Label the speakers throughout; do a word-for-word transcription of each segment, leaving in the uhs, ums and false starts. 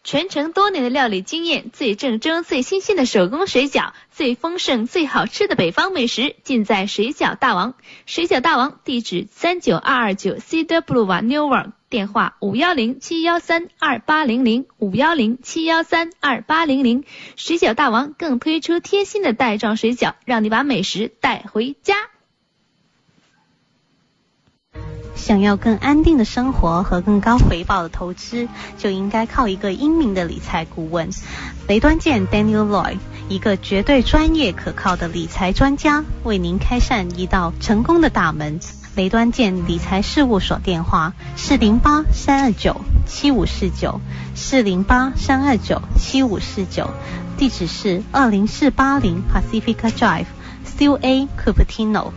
Speaker 1: 传承多年的料理经验，最正宗最新鲜的手工水饺，最丰盛最好吃的北方美食，尽在水饺大王。水饺大王地址三九二二九 Cedar Boulevard Newark， 电话五一零七一三二八零零 五一零七一三二八零零。水饺大王更推出贴心的袋装水饺，让你把美食带回家。
Speaker 2: 想要更安定的生活和更高回报的投资，就应该靠一个英明的理财顾问。雷端健 Daniel Lloyd， 一个绝对专业可靠的理财专家，为您开善一道成功的大门。雷端健理财事务所电话四零八三二九七五四九 四零八三二九七五四九，地址是二零四八零 Pacifica Drive Q A Cupertino。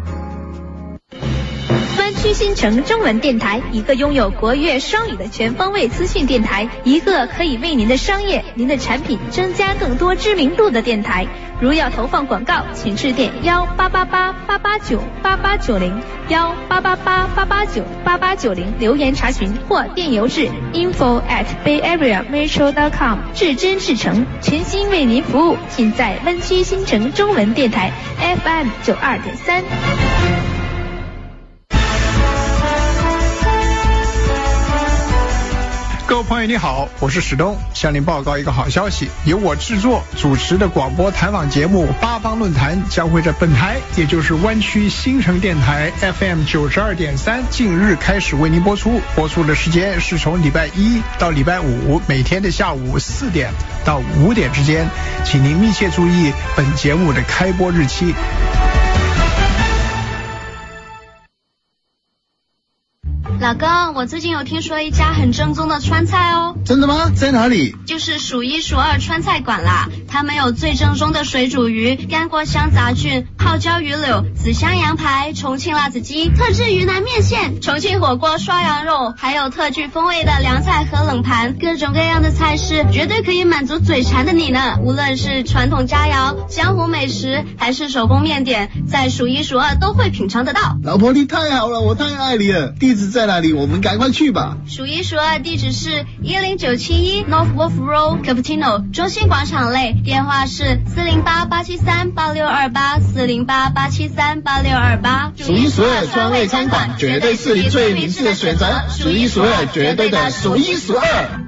Speaker 1: 湾区新城中文电台，一个拥有国粤双语的全方位资讯电台，一个可以为您的商业、您的产品增加更多知名度的电台。如要投放广告，请致电幺八八八八八九八八九零幺八八八八八九八八九零留言查询，或电邮至 info at bayareametro dot com。至真至诚，全心为您服务，尽在湾区新城中文电台 F M 九二点三。
Speaker 3: 各位朋友你好，我是史东，向您报告一个好消息，由我制作主持的广播谈访节目八方论坛将会在本台，也就是湾区新城电台 F M 九十二点三近日开始为您播出。播出的时间是从礼拜一到礼拜五，每天的下午四点到五点之间，请您密切注意本节目的开播日期。
Speaker 4: 老公，我最近有听说一家很正宗的川菜哦。
Speaker 5: 真的吗？在哪里？
Speaker 4: 就是数一数二川菜馆啦。他们有最正宗的水煮鱼、干锅香杂菌、泡椒鱼柳、紫香羊排、重庆辣子鸡、特制云南面线、重庆火锅刷羊肉，还有特具风味的凉菜和冷盘，各种各样的菜式，绝对可以满足嘴馋的你呢。无论是传统佳肴、江湖美食，还是手工面点，在数一数二都会品尝得到。
Speaker 5: 老婆你太好了，我太爱你了。地址在哪里？我们赶快去吧。
Speaker 4: 数一数二地址是一零九七一 North Wolf Road Cupertino 中心广场内，电话是四零八八七三八六二八 四零八八七三八六二八。
Speaker 5: 数一数二川味餐馆，绝对是你最明智的选择。数一数二，绝对的数一数二。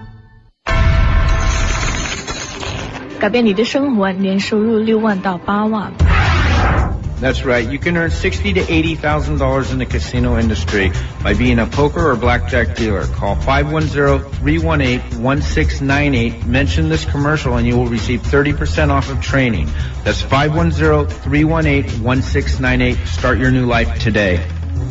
Speaker 6: 改变你的生活，年收入六万到八万。
Speaker 7: That's right. You can earn sixty to eighty thousand dollars in the casino industry by being a poker or blackjack dealer. Call five one zero, three one eight, one six nine eight. Mention this commercial and you will receive thirty percent off of training. That's five one zero, three one eight, one six nine eight. Start your new life today.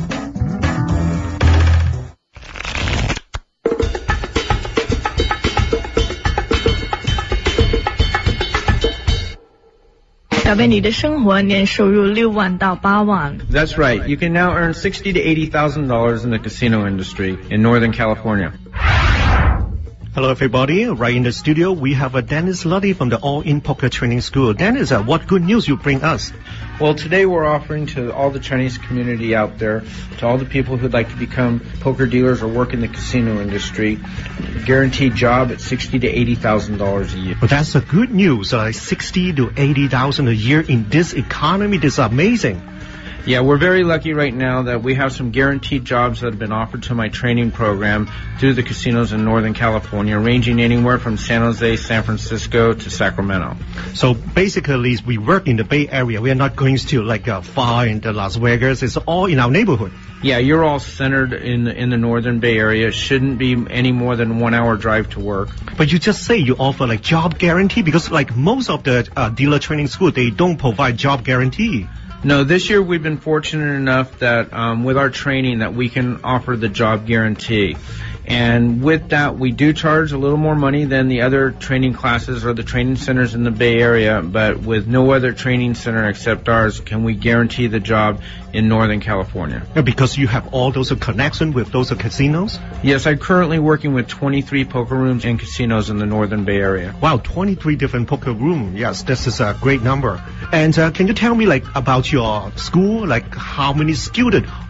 Speaker 6: 改变你的生活，年收入六万到八万。
Speaker 7: That's right. You can now earn sixty to eighty thousand dollars in the casino industry in Northern California.
Speaker 8: Hello everybody, right in the studio we have a Dennis Luddy from the All In Poker Training School. Dennis, uh, what good news you bring us?
Speaker 7: Well, today we're offering to all the Chinese community out there, to all the people who'd like to become poker dealers or work in the casino industry, a guaranteed job at sixty to eighty thousand dollars a year.
Speaker 8: Well, that's a good news. Uh, sixty to eighty thousand a year in this economy. This is amazing.
Speaker 7: Yeah, we're very lucky right now that we have some guaranteed jobs that have been offered to my training program through the casinos in Northern California, ranging anywhere from San Jose, San Francisco to Sacramento.
Speaker 8: So basically, we work in the Bay Area. We are not going to like uh, far into Las Vegas. It's all in our neighborhood.
Speaker 7: Yeah, you're all centered in the, in the Northern Bay Area. It shouldn't be any more than one hour drive to work.
Speaker 8: But you just say you offer like job guarantee, because like most of the uh, dealer training school, they don't provide job guarantee.
Speaker 7: No, this year we've been fortunate enough that um, with our training that we can offer the job guarantee. And with that, we do charge a little more money than the other training classes or the training centers in the Bay Area, but with no other training center except ours can we guarantee the job in Northern California.
Speaker 8: Yeah, because you have all those connections with those casinos?
Speaker 7: Yes, I'm currently working with twenty-three poker rooms and casinos in the Northern Bay Area.
Speaker 8: Wow, twenty-three different poker rooms. Yes, this is a great number. And uh, can you tell me like about your school, like how many students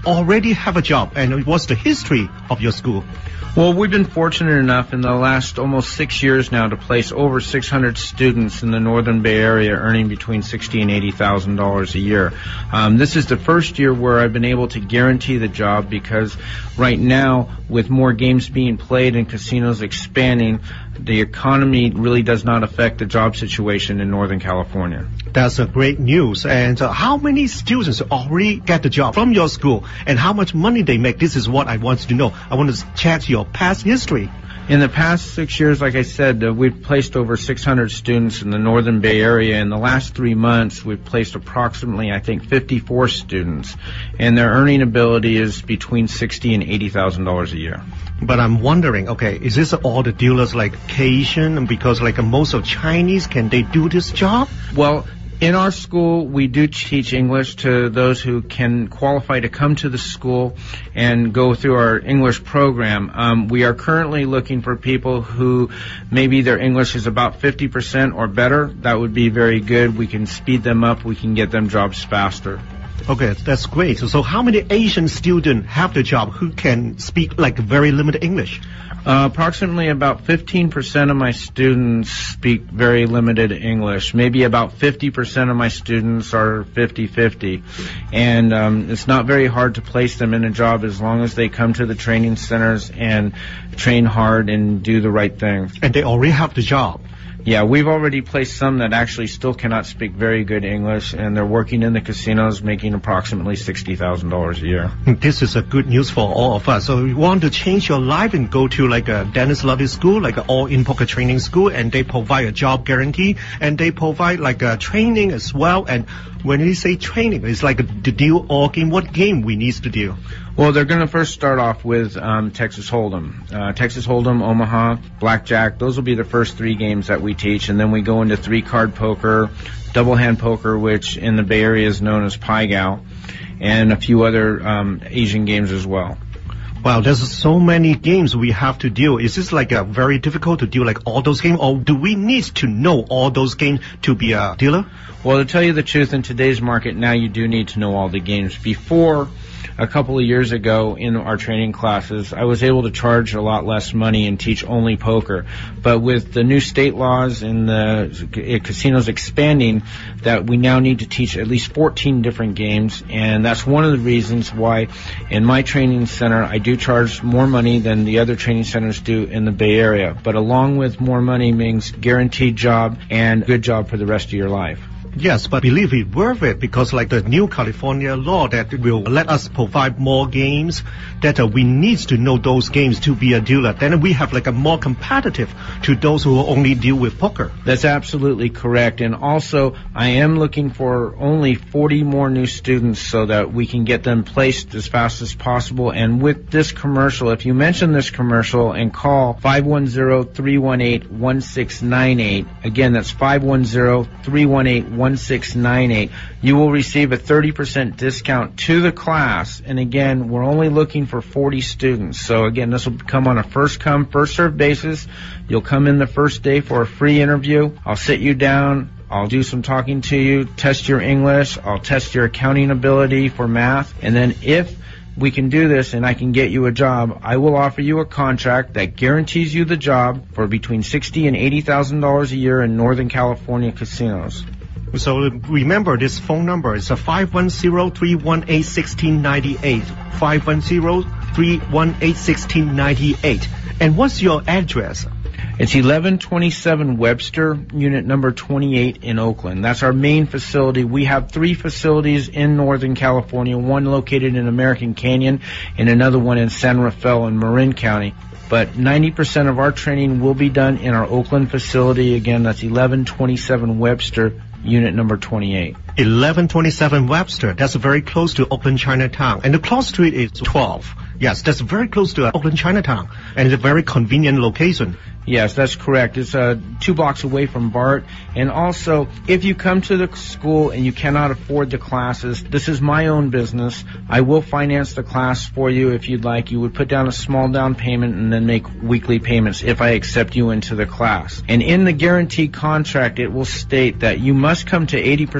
Speaker 8: already have a job? And what's the history of your school?
Speaker 7: Well, we've been fortunate enough in the last almost six years now to place over six hundred students in the Northern Bay Area earning between sixty thousand dollars and eighty thousand dollars a year. Um, this is the first year where I've been able to guarantee the job because right now, with more games being played and casinos expanding, the economy really does not affect the job situation in Northern California.
Speaker 8: That's a great news. And uh, how many students already get the job from your school and how much money they make? This is what I want to know. I want to check your past history.
Speaker 7: In the past six years, like I said, uh, we've placed over six hundred students in the Northern Bay Area. In the last three months, we've placed approximately, I think, fifty-four students, and their earning ability is between sixty thousand dollars and eighty thousand dollars a year.
Speaker 8: But I'm wondering, okay, is this all the dealers like Cajun? Because like most of Chinese, can they do this job?
Speaker 7: Well, in our school, we do teach English to those who can qualify to come to the school and go through our English program. Um, we are currently looking for people who maybe their English is about fifty percent or better. That would be very good. We can speed them up. We can get them jobs faster.
Speaker 8: Okay, that's great. So how many Asian students have the job who can speak like very limited English?
Speaker 7: Uh, approximately about fifteen percent of my students speak very limited English. Maybe about fifty percent of my students are fifty fifty. And um, it's not very hard to place them in a job as long as they come to the training centers and train hard and do the right thing.
Speaker 8: And they already have the job.
Speaker 7: Yeah, we've already placed some that actually still cannot speak very good English, and they're working in the casinos making approximately sixty thousand dollars a year.
Speaker 8: This is a good news for all of us. So you want to change your life and go to like a Dennis Luddy school, like an all-in poker training school, and they provide a job guarantee, and they provide like a training as well. And when we say training, it's like a, to deal all game. What game we need to deal?
Speaker 7: Well, they're going to first start off with um, Texas Hold'em. Uh, Texas Hold'em, Omaha, Blackjack, those will be the first three games that we teach. And then we go into three-card poker, double-hand poker, which in the Bay Area is known as Pai Gow, and a few other um, Asian games as well.
Speaker 8: Wow, there's so many games we have to deal. Is this like a very difficult to deal like all those games, or do we need to know all those games to be a dealer?
Speaker 7: Well, to tell you the truth, in today's market now you do need to know all the games. Before, a couple of years ago in our training classes, I was able to charge a lot less money and teach only poker. But with the new state laws and the casinos expanding, that we now need to teach at least fourteen different games. And that's one of the reasons why in my training center I do charge more money than the other training centers do in the Bay Area. But along with more money means guaranteed job and good job for the rest of your life.
Speaker 8: Yes, but believe it worth it because like the new California law that will let us provide more games, that uh, we need to know those games to be a dealer. Then we have like a more competitive to those who only deal with poker.
Speaker 7: That's absolutely correct. And also, I am looking for only forty more new students so that we can get them placed as fast as possible. And with this commercial, if you mention this commercial and call five one zero, three one eight, one six nine eight, again, that's five one zero, three one eight, one six nine eight, you will receive a thirty percent discount to the class. And again, we're only looking for forty students. So again, this will come on a first come, first served basis. You'll come in the first day for a free interview. I'll sit you down. I'll do some talking to you, test your English. I'll test your accounting ability for math. And then if we can do this and I can get you a job, I will offer you a contract that guarantees you the job for between sixty thousand dollars and eighty thousand dollars a year in Northern California casinos.
Speaker 8: So remember, this phone number is a five one zero, three one eight, one six nine eight, five one zero, three one eight, one six nine eight. And what's your address?
Speaker 7: It's eleven twenty-seven Webster, unit number twenty-eight in Oakland. That's our main facility. We have three facilities in Northern California, one located in American Canyon and another one in San Rafael in Marin County. But ninety percent of our training will be done in our Oakland facility. Again, that's eleven twenty-seven Webster, unit number twenty-eight.
Speaker 8: eleven twenty-seven Webster. That's very close to Oakland Chinatown. And the cross street is twelve. Yes, that's very close to Oakland Chinatown. And it's a very convenient location.
Speaker 7: Yes, that's correct. It's uh, two blocks away from BART. And also, if you come to the school and you cannot afford the classes, this is my own business. I will finance the class for you if you'd like. You would put down a small down payment and then make weekly payments if I accept you into the class. And in the guaranteed contract, it will state that you must come to eighty percent of the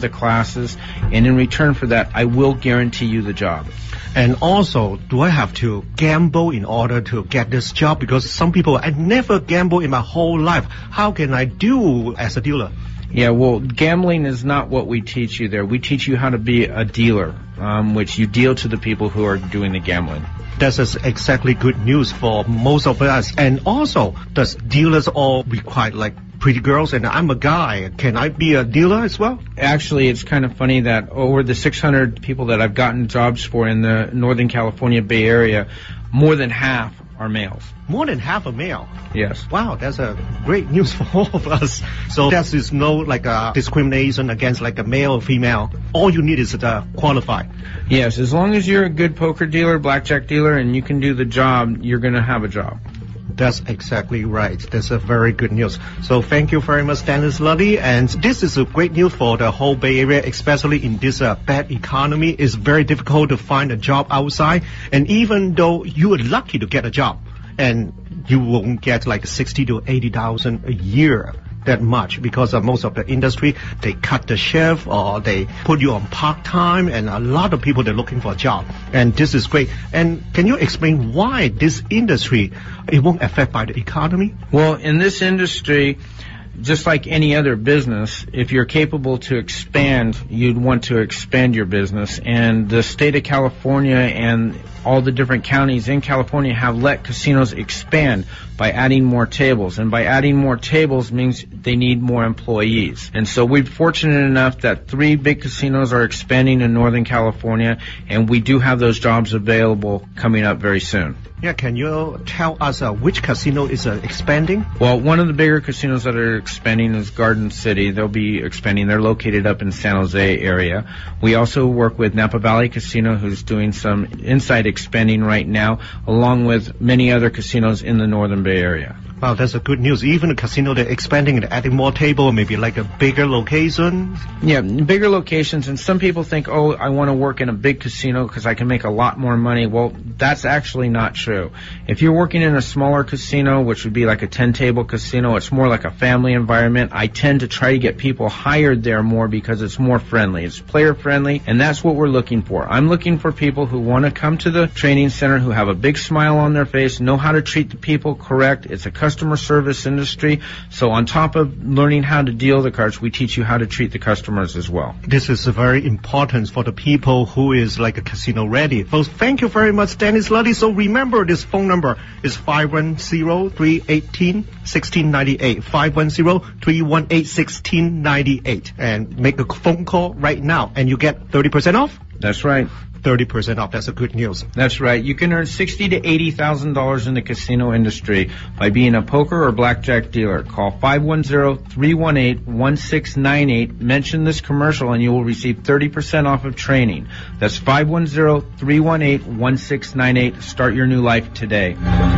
Speaker 7: the classes, and in return for that, I will guarantee you the job.
Speaker 8: And also, do I have to gamble in order to get this job? Because some people, I never gamble in my whole life. How can I do as a dealer?
Speaker 7: Yeah, well, gambling is not what we teach you there. We teach you how to be a dealer, um, which you deal to the people who are doing the gambling.
Speaker 8: That's exactly good news for most of us. And also, does dealers all require like pretty girls? And I'm a guy. Can I be a dealer as well?
Speaker 7: Actually, it's kind of funny that over the six hundred people that I've gotten jobs for in the Northern California Bay Area, more than half are males.
Speaker 8: More than half a male?
Speaker 7: Yes.
Speaker 8: Wow, that's a great news for all of us. So there is no like a discrimination against like a male or female. All you need is to qualify.
Speaker 7: Yes, as long as you're a good poker dealer, blackjack dealer, and you can do the job, you're going to have a job.
Speaker 8: That's exactly right. That's a very good news. So thank you very much, Dennis Luddy. And this is a great news for the whole Bay Area, especially in this uh, bad economy. It's very difficult to find a job outside. And even though you are lucky to get a job, and you won't get like sixty to eighty thousand a year, that much, because of most of the industry, they cut the shift or they put you on part-time, and a lot of people, they're looking for a job. And this is great. And can you explain why this industry, it won't affect by the economy?
Speaker 7: Well, in this industry, just like any other business, if you're capable to expand, you'd want to expand your business. And the state of California and all the different counties in California have let casinos expand by adding more tables. And by adding more tables means they need more employees. And so we're fortunate enough that three big casinos are expanding in Northern California, and we do have those jobs available coming up very soon.
Speaker 8: Yeah, can you tell us uh, which casino is uh, expanding?
Speaker 7: Well, one of the bigger casinos that are expanding is Garden City. They'll be expanding. They're located up in San Jose area. We also work with Napa Valley Casino, who's doing some inside expanding right now, along with many other casinos in the Northern Bay Area.
Speaker 8: Wow, that's a good news. Even the casino, they're expanding and adding more table, maybe like a bigger location.
Speaker 7: Yeah, bigger locations. And some people think, oh, I want to work in a big casino because I can make a lot more money. Well, that's actually not true. If you're working in a smaller casino, which would be like a ten-table casino, it's more like a family environment. I tend to try to get people hired there more because it's more friendly. It's player-friendly, and that's what we're looking for. I'm looking for people who want to come to the training center, who have a big smile on their face, know how to treat the people correct. It's a customer service industry. So on top of learning how to deal the cards, we teach you how to treat the customers as well.
Speaker 8: This is very important for the people who is like a casino ready. So thank you very much, Dennis Luddy. So remember, this phone number is five one zero, three one eight, one six nine eight, five one zero, three one eight, one six nine eight, and make a phone call right now and you get thirty percent off?
Speaker 7: That's right.
Speaker 8: thirty percent off. That's a good news.
Speaker 7: That's right. You can earn sixty to eighty thousand dollars in the casino industry by being a poker or blackjack dealer. Call five one zero, three one eight, one six nine eight. Mention this commercial and you will receive thirty percent off of training. That's five one zero, three one eight, one six nine eight. Start your new life today.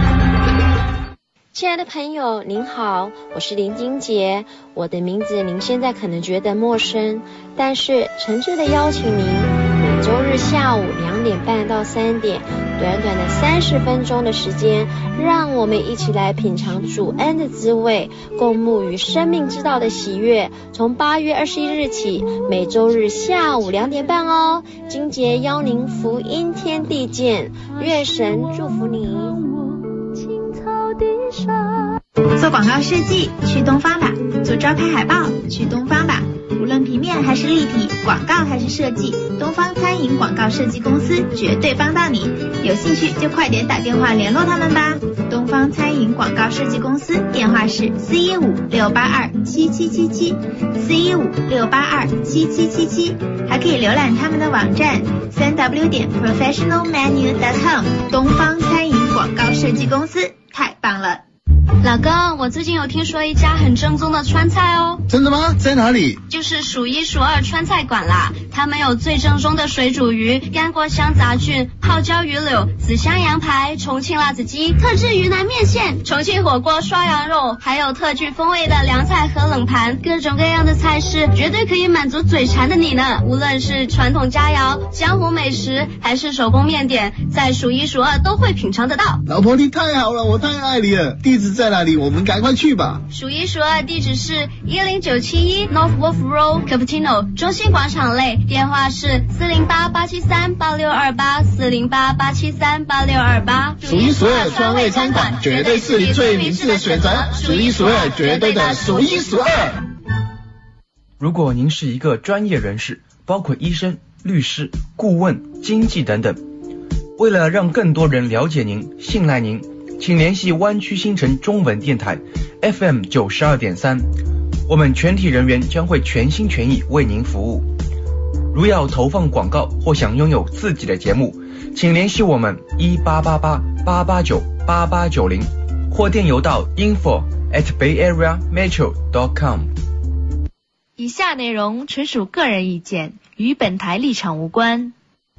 Speaker 9: 亲爱的朋友您好，我是林金杰。我的名字您现在可能觉得陌生，但是诚挚的邀请您每周日下午两点半到三点，短短的三十分钟的时间，让我们一起来品尝主恩的滋味，共沐于生命之道的喜悦。从八月二十一日起，每周日下午两点半哦，金杰邀您福音天地见，愿神祝福你。
Speaker 10: 做广告设计去东方吧，做招牌海报去东方吧，无论平面还是立体，广告还是设计，东方餐饮广告设计公司绝对帮到你。有兴趣就快点打电话联络他们吧。东方餐饮广告设计公司电话是四一五六八二七七七七，四一五六八二七七七七，还可以浏览他们的网站三 w 点 professional menu dot com。东方餐饮广告设计公司太棒了。
Speaker 4: 老公，我最近有听说一家很正宗的川菜哦。
Speaker 5: 真的吗？在哪里？
Speaker 4: 就是数一数二川菜馆啦。 它们有最正宗的水煮鱼、干锅香杂菌、泡椒鱼柳、紫香羊排、重庆辣子鸡、特制云南面线、重庆火锅刷羊肉，还有特具风味的凉菜和冷盘，各种各样的菜式，绝对可以满足嘴馋的你呢。无论是传统佳肴、江湖美食，还是手工面点，在数一数二都会品尝得到。
Speaker 5: 老婆你太好了，我太爱你了。地址在哪里？我们赶快去吧。
Speaker 4: 数一数二地址是一零九七一 North Wolf Road Cupertino 中心广场内，电话是四零八八七三八六二八四零八八七三八六二八。
Speaker 5: 数一数二川味餐馆，绝对是你最明智的选择。数一数二，绝对的数一数二。
Speaker 11: 如果您是一个专业人士，包括医生、律师、顾问、经纪等等，为了让更多人了解您、信赖您，请联系湾区新城中文电台 F M 九十二点三，我们全体人员将会全心全意为您服务。如要投放广告或想拥有自己的节目，请联系我们一八八八八八九八八九零，或电邮到 info at bayareametro dot com。
Speaker 1: 以下内容纯属个人意见，与本台立场无关。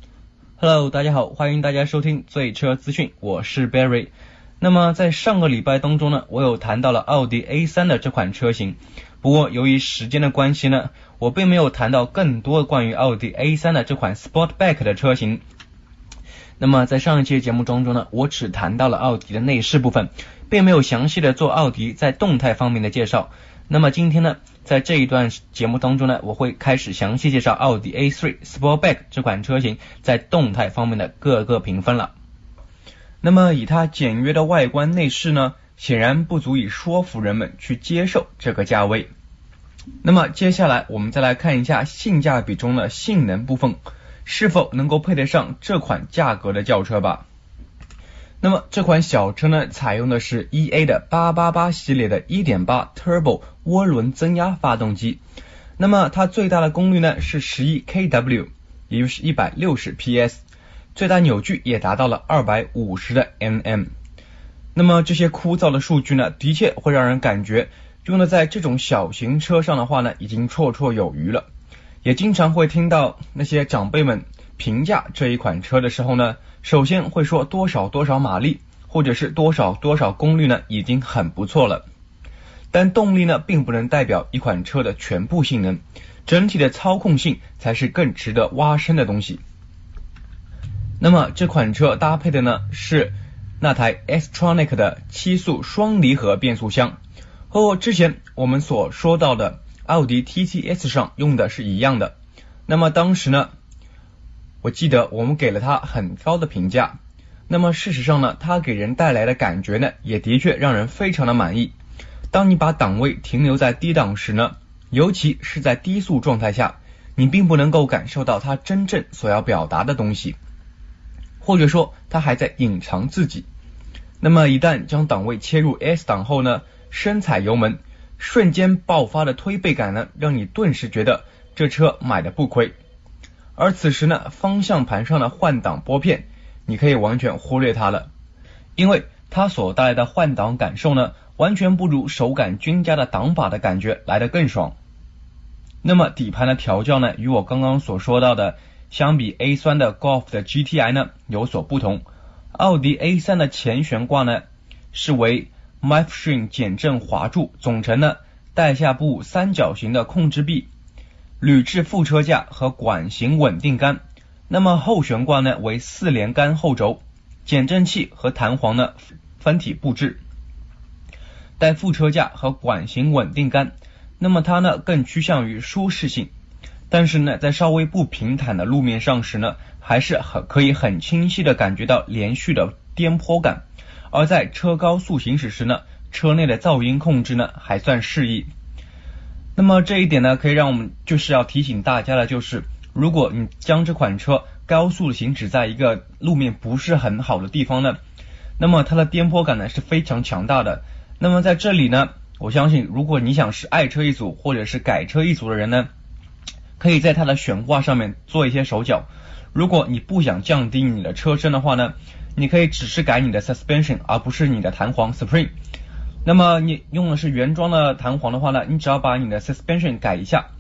Speaker 11: Hello， 大家好，欢迎大家收听最车资讯，我是 Barry。那么在上个礼拜当中呢，我有谈到了奥迪 A 三 的这款车型，不过由于时间的关系呢，我并没有谈到更多关于奥迪 A 三 的这款 Sportback 的车型。那么在上一期节目当中呢，我只谈到了奥迪的内饰部分，并没有详细的做奥迪在动态方面的介绍。那么今天呢，在这一段节目当中呢，我会开始详细介绍奥迪 A 三 Sportback 这款车型在动态方面的各个评分了。那么以它简约的外观内饰呢，显然不足以说服人们去接受这个价位。那么接下来我们再来看一下性价比中的性能部分，是否能够配得上这款价格的轿车吧。那么这款小车呢，采用的是 E A 的八八八系列的 一点八 Turbo 涡轮增压发动机，那么它最大的功率呢是 十一 k W， 也就是一百六十匹 S， 最大扭矩也达到了二百五十的 N M。 那么这些枯燥的数据呢，的确会让人感觉用的在这种小型车上的话呢，已经绰绰有余了。也经常会听到那些长辈们评价这一款车的时候呢，首先会说多少多少马力，或者是多少多少功率呢，已经很不错了。但动力呢，并不能代表一款车的全部性能，整体的操控性才是更值得挖深的东西。那么这款车搭配的呢，是那台 S-Tronic 的七速双离合变速箱，和之前我们所说到的奥迪 T T S 上用的是一样的。那么当时呢，我记得我们给了它很高的评价。那么事实上呢，它给人带来的感觉呢，也的确让人非常的满意。当你把档位停留在低档时呢，尤其是在低速状态下，你并不能够感受到它真正所要表达的东西，或者说它还在隐藏自己。那么一旦将档位切入 S 档后呢，深踩油门，瞬间爆发的推背感呢，让你顿时觉得这车买的不亏。而此时呢，方向盘上的换挡拨片，你可以完全忽略它了，因为它所带来的换挡感受呢，完全不如手感均佳的挡把的感觉来得更爽。那么底盘的调教呢，与我刚刚所说到的相比 A 三 的 Golf 的 G T I 呢有所不同。奥迪 A 三 的前悬挂呢是为 Mifshin 减震滑柱，总成呢带下部三角形的控制臂，铝制副车架和管型稳定杆。那么后悬挂呢为四连杆后轴，减震器和弹簧呢分体布置，带副车架和管型稳定杆。那么它呢更趋向于舒适性，但是呢在稍微不平坦的路面上时呢，还是很可以很清晰的感觉到连续的颠簸感。而在车高速行驶时呢，车内的噪音控制呢还算适宜。那么这一点呢，可以让我们就是要提醒大家的就是，如果你将这款车高速的行驶在一个路面不是很好的地方呢，那么它的颠簸感呢是非常强大的。那么在这里呢，我相信如果你想是爱车一族或者是改车一族的人呢，可以在它的悬挂上面做一些手脚。如果你不想降低你的车身的话呢，你可以只是改你的 suspension 而不是你的弹簧 spring。 那么你用的是原装的弹簧的话呢，你只要把你的 suspension 改一下，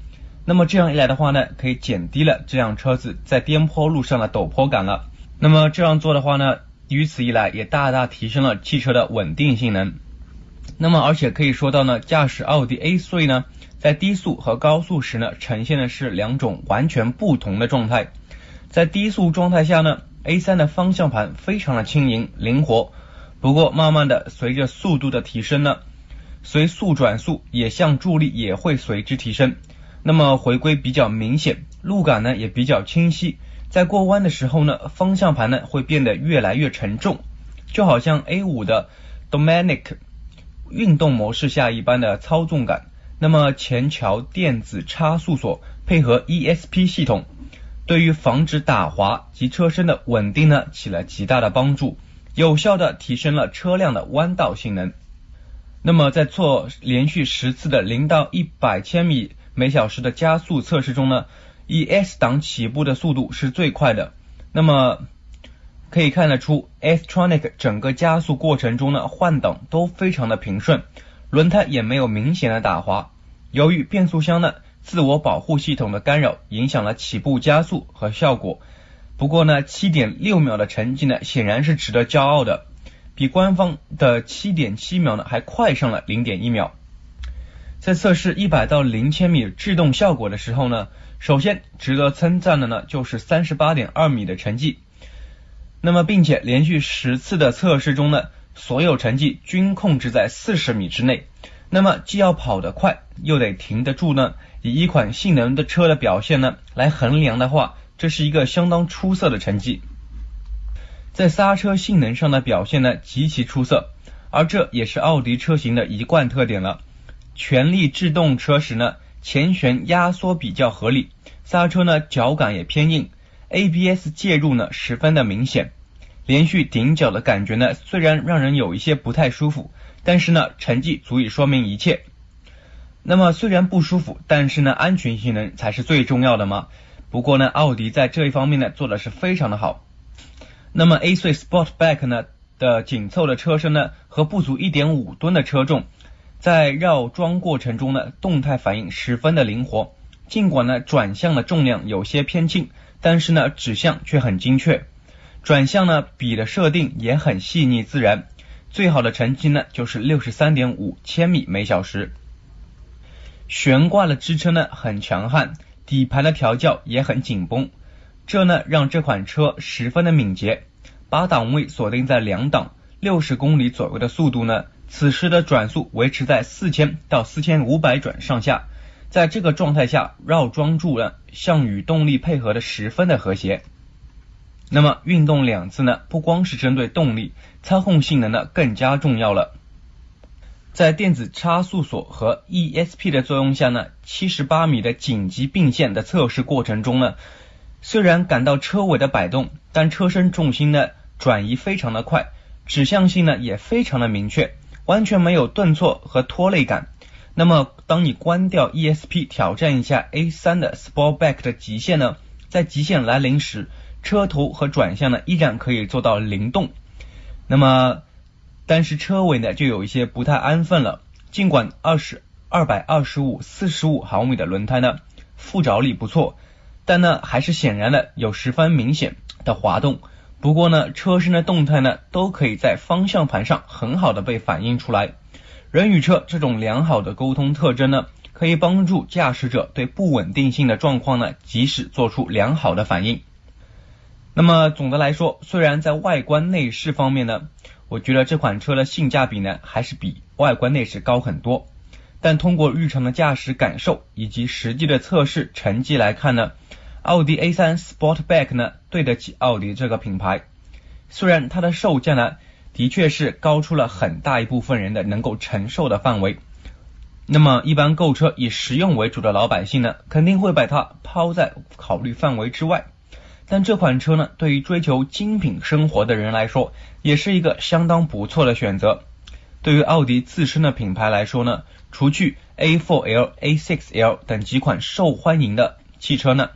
Speaker 11: 那么这样一来的话呢，可以减低了这辆车子在颠簸路上的陡坡感了。那么这样做的话呢，于此一来也大大提升了汽车的稳定性能。那么而且可以说到呢，驾驶奥迪 A 三 呢，在低速和高速时呢，呈现的是两种完全不同的状态。在低速状态下呢， A 三 的方向盘非常的轻盈灵活，不过慢慢的随着速度的提升呢，随速转速也向助力也会随之提升，那么回归比较明显，路感呢也比较清晰，在过弯的时候呢，方向盘呢会变得越来越沉重，就好像 A 五 的 Dominic 运动模式下一般的操纵感。那么前桥电子差速锁配合 E S P 系统，对于防止打滑及车身的稳定呢起了极大的帮助，有效的提升了车辆的弯道性能。那么在做连续十次的零到一百千米每小时的加速测试中呢，以 S 档起步的速度是最快的。那么可以看得出 S-Tronic 整个加速过程中呢，换挡都非常的平顺，轮胎也没有明显的打滑。由于变速箱呢自我保护系统的干扰影响了起步加速和效果，不过呢 七点六秒的成绩呢显然是值得骄傲的，比官方的 七点七秒呢还快上了 零点一秒。在测试一百到零千米制动效果的时候呢，首先值得称赞的呢就是 三十八点二米的成绩。那么并且连续十次的测试中呢，所有成绩均控制在四十米之内。那么既要跑得快又得停得住呢，以一款性能的车的表现呢来衡量的话，这是一个相当出色的成绩。在刹车性能上的表现呢极其出色，而这也是奥迪车型的一贯特点了。全力制动车时呢，前悬压缩比较合理，刹车呢脚感也偏硬， A B S 介入呢十分的明显。连续顶脚的感觉呢虽然让人有一些不太舒服，但是呢成绩足以说明一切。那么虽然不舒服，但是呢安全性能才是最重要的嘛。不过呢奥迪在这一方面呢做的是非常的好。那么 A 三 Sportback 呢的紧凑的车身呢和不足 一点五吨的车重，在绕桩过程中呢动态反应十分的灵活，尽管呢转向的重量有些偏轻，但是呢指向却很精确，转向呢比的设定也很细腻自然，最好的成绩呢就是 六十三点五千米每小时。悬挂的支撑呢很强悍，底盘的调教也很紧绷，这呢让这款车十分的敏捷，把档位锁定在两档，六十公里左右的速度呢，此时的转速维持在四千到四千五百转上下，在这个状态下绕桩柱呢向与动力配合的十分的和谐。那么运动两次呢不光是针对动力，操控性能呢更加重要了。在电子差速锁和 E S P 的作用下呢，七十八米的紧急并线的测试过程中呢，虽然感到车尾的摆动，但车身重心呢转移非常的快，指向性呢也非常的明确，完全没有顿挫和拖累感。那么当你关掉 E S P 挑战一下 A 三 的 Sportback 的极限呢，在极限来临时，车头和转向呢依然可以做到零动。那么但是车尾呢就有一些不太安分了，尽管二百二十五 四十五毫米的轮胎呢附着力不错，但呢还是显然的有十分明显的滑动。不过呢车身的动态呢都可以在方向盘上很好的被反映出来。人与车这种良好的沟通特征呢，可以帮助驾驶者对不稳定性的状况呢及时做出良好的反应。那么总的来说，虽然在外观内饰方面呢，我觉得这款车的性价比呢还是比外观内饰高很多，但通过日常的驾驶感受以及实际的测试成绩来看呢，奥迪 A 三 Sportback 呢对得起奥迪这个品牌。虽然它的售价呢的确是高出了很大一部分人的能够承受的范围，那么一般购车以实用为主的老百姓呢肯定会把它抛在考虑范围之外，但这款车呢对于追求精品生活的人来说也是一个相当不错的选择。对于奥迪自身的品牌来说呢，除去 A 四 L、A 六 L 等几款受欢迎的汽车呢，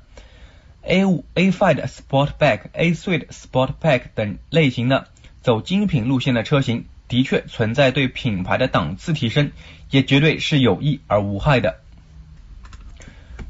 Speaker 11: A 五、A 五 的 Sportback、A 四 的 Sportback 等类型呢走精品路线的车型的确存在对品牌的档次提升，也绝对是有益而无害的。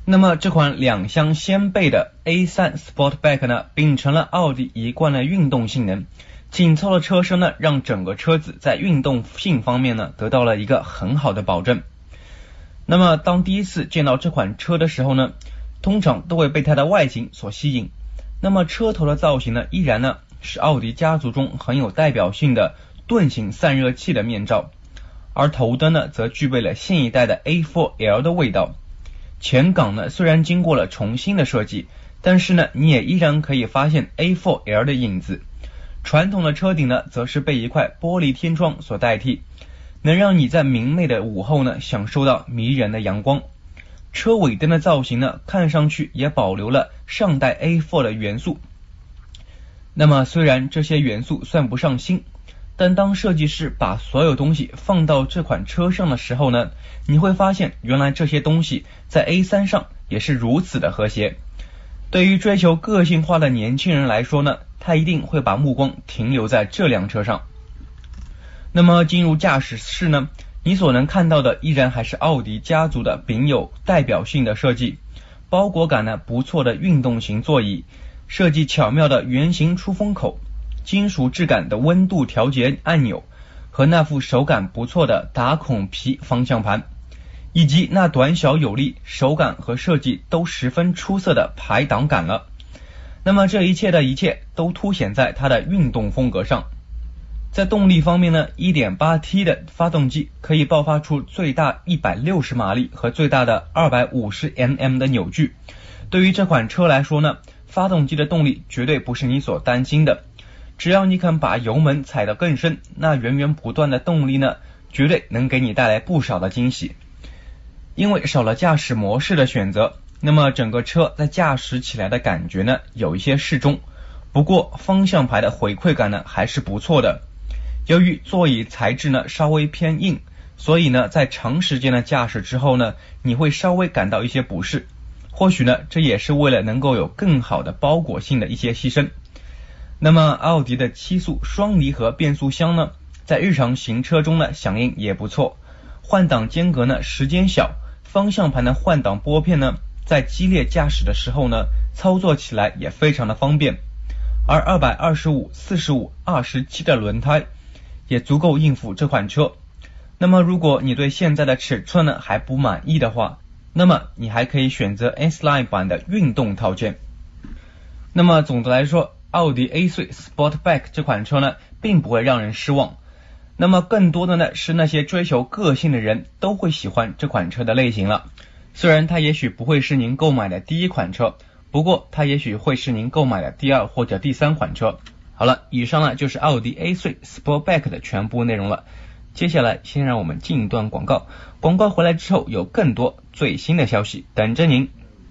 Speaker 11: 那么这款两厢掀背的 A 三 Sportback 呢，秉承了奥迪一贯的运动性能，紧凑的车身呢，让整个车子在运动性方面呢得到了一个很好的保证。那么当第一次见到这款车的时候呢，通常都会被它的外形所吸引。那么车头的造型呢，依然呢是奥迪家族中很有代表性的盾形散热器的面罩，而头灯呢则具备了现一代的 A 四 L 的味道。前杠呢虽然经过了重新的设计，但是呢你也依然可以发现 A 四 L 的影子。传统的车顶呢则是被一块玻璃天窗所代替，能让你在明媚的午后呢享受到迷人的阳光。车尾灯的造型呢看上去也保留了上代 A 四 的元素。那么虽然这些元素算不上新，但当设计师把所有东西放到这款车上的时候呢，你会发现原来这些东西在 A 三 上也是如此的和谐。对于追求个性化的年轻人来说呢，他一定会把目光停留在这辆车上。那么进入驾驶室呢，你所能看到的依然还是奥迪家族的秉有代表性的设计，包裹感呢不错的运动型座椅，设计巧妙的圆形出风口，金属质感的温度调节按钮，和那副手感不错的打孔皮方向盘，以及那短小有力、手感和设计都十分出色的排挡杆了。那么这一切的一切都凸显在它的运动风格上。在动力方面呢， 一点八 T 的发动机可以爆发出最大一百六十马力和最大的二百五十牛米的扭矩。对于这款车来说呢，发动机的动力绝对不是你所担心的，只要你肯把油门踩得更深，那源源不断的动力呢，绝对能给你带来不少的惊喜。因为少了驾驶模式的选择，那么整个车在驾驶起来的感觉呢，有一些适中，不过方向盘的回馈感呢还是不错的。由于座椅材质呢稍微偏硬，所以呢在长时间的驾驶之后呢，你会稍微感到一些不适，或许呢这也是为了能够有更好的包裹性的一些牺牲。那么奥迪的七速双离合变速箱呢，在日常行车中呢响应也不错，换挡间隔呢时间小，方向盘的换挡拨片呢在激烈驾驶的时候呢操作起来也非常的方便，而二百二十五、四十五、二十七的轮胎也足够应付这款车。那么如果你对现在的尺寸呢还不满意的话，那么你还可以选择 S-Line 版的运动套件。那么总的来说，奥迪 A 三 Sportback 这款车呢并不会让人失望，那么更多的呢是那些追求个性的人都会喜欢这款车的类型了。虽然它也许不会是您购买的第一款车，不过它也许会是您购买的第二或者第三款车。好了，以上呢就是奥迪 A 三 Sportback 的全部内容了。接下来先让我们进一段广告，广告回来之后有更多最新的消息等着您。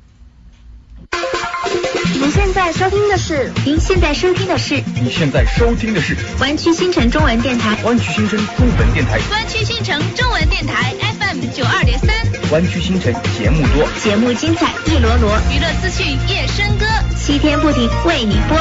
Speaker 10: 您现在收听的是，您现在收听的是，
Speaker 7: 你现在收听的是
Speaker 10: 湾区新城中文电台，
Speaker 7: 湾区新城中文电台，
Speaker 1: 湾区新城中文电台 F M 九二点三，
Speaker 7: 湾区新城节目多，
Speaker 10: 节目精彩一摞摞，
Speaker 1: 娱乐资讯夜笙歌，
Speaker 10: 七天不停为你播。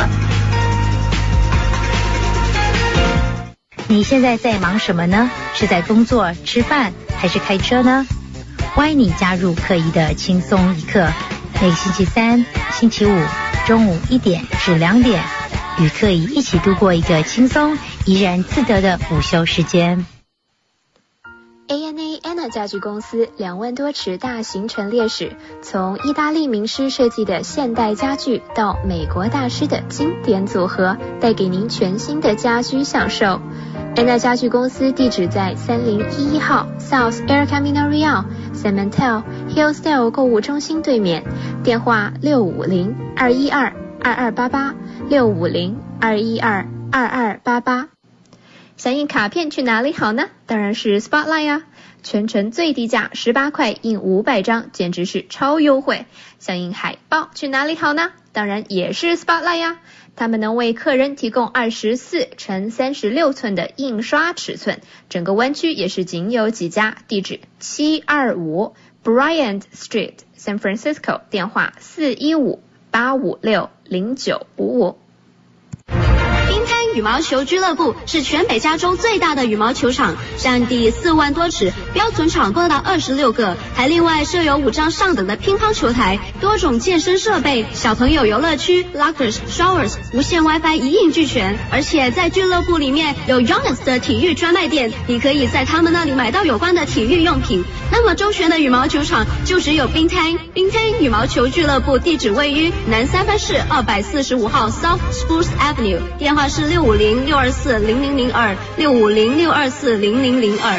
Speaker 10: 你现在在忙什么呢？是在工作、吃饭，还是开车呢？欢迎你加入克怡的轻松一刻，每星期三、星期五中午一点至两点，与克怡一起度过一个轻松、怡然自得的午休时间。
Speaker 9: A N A Anna 家具公司两万多尺大型陈列室，从意大利名师设计的现代家具到美国大师的经典组合，带给您全新的家居享受。Anna 家具公司地址在三零一一号 South El Camino Real San Mateo Hillsdale 购物中心对面，电话六五零二一二二二八八六五零二一二二二八八。想印卡片去哪里好呢？当然是 Spotlight 啊，全程最低价十八块印五百张，简直是超优惠。想印海报去哪里好呢？当然也是 Spotlight 啊，他们能为客人提供二十四乘三十六寸的印刷尺寸，整个湾区也是仅有几家，地址七二五 Bryant Street San Francisco， 电话四一五八五六零九五五。
Speaker 10: 滨滩
Speaker 4: 羽毛球俱乐部是全北加州最大的羽毛球场，占地四万多尺，标准场多达二十六个，还另外设有五张上等的乒乓球台，多种健身设备，小朋友游乐区 lockers showers， 无线 WiFi 一应俱全。而且在俱乐部里面有 Youngest 的体育专卖店，你可以在他们那里买到有关的体育用品。那么周全的羽毛球场就只有冰滩。冰滩羽毛球俱乐部地址位于南三藩市二百四十五号 South Spruce Avenue， 电话是六五零六二四零零零二 六五零六二四零零零二。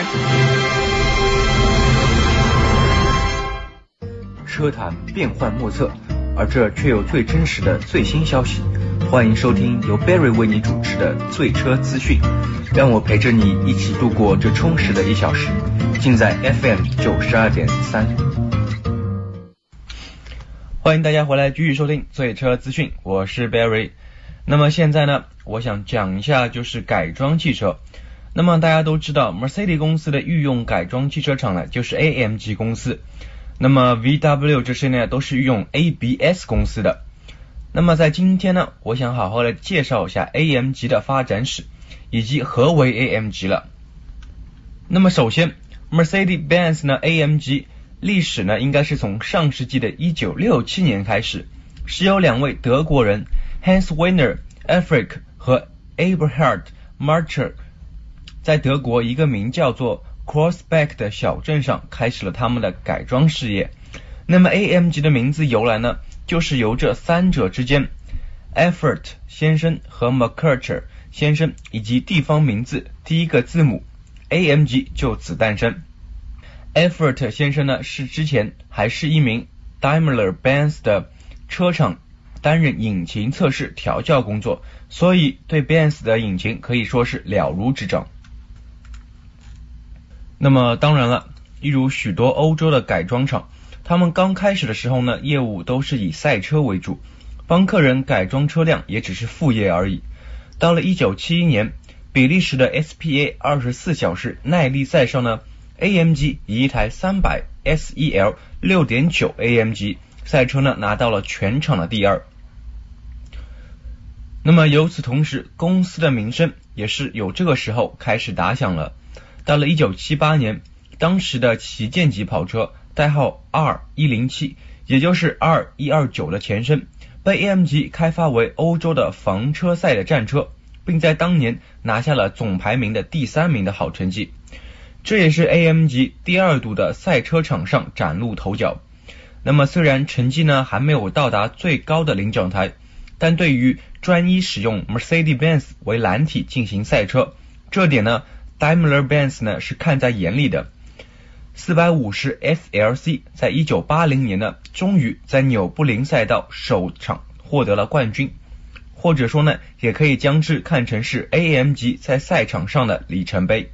Speaker 11: 车坛变幻莫测，而这却有最真实的最新消息。欢迎收听由 Barry 为你主持的醉车资讯，让我陪着你一起度过这充实的一小时。尽在 F M 九十二点三。欢迎大家回来继续收听醉车资讯，我是 Barry。那么现在呢，我想讲一下就是改装汽车。那么大家都知道 Mercedes 公司的御用改装汽车厂呢就是 A M G 公司，那么 V W 这些呢都是御用 A B S 公司的。那么在今天呢，我想好好的介绍一下 A M G 的发展史以及何为 A M G 了。那么首先 Mercedes-Benz 呢 A M G 历史呢应该是从上世纪的一九六七年开始，是由两位德国人 Hans Werner Elfrich 和 Eberhard Marcher 在德国一个名叫做 Kreuzberg 的小镇上开始了他们的改装事业。那么 A M G 的名字由来呢，就是由这三者之间 Elfrich 先生和 Marcher 先生以及地方名字第一个字母 A M G 就此诞生。Elfrich 先生呢是之前还是一名 Daimler-Benz 的车厂担任引擎测试调教工作，所以对 Benz 的引擎可以说是了如指掌。那么当然了，一如许多欧洲的改装厂，他们刚开始的时候呢，业务都是以赛车为主，帮客人改装车辆也只是副业而已。到了一九七一年，比利时的 S P A 二十四小时耐力赛上呢， A M G 以一台三百 S E L 六点九 A M G 赛车呢拿到了全场的第二。那么由此同时，公司的名声也是由这个时候开始打响了。到了一九七八年，当时的旗舰级跑车代号 R 一零七， 也就是 R 一二九 的前身，被 A M G 开发为欧洲的房车赛的战车，并在当年拿下了总排名的第三名的好成绩。这也是 A M G 第二度的赛车场上崭露头角。那么虽然成绩呢还没有到达最高的领奖台，但对于专一使用 Mercedes-Benz 为蓝体进行赛车，这点呢 Daimler-Benz 呢是看在眼里的。四百五十 F L C 在一九八零年呢终于在纽布林赛道首场获得了冠军，或者说呢也可以将之看成是 A M G 在赛场上的里程碑。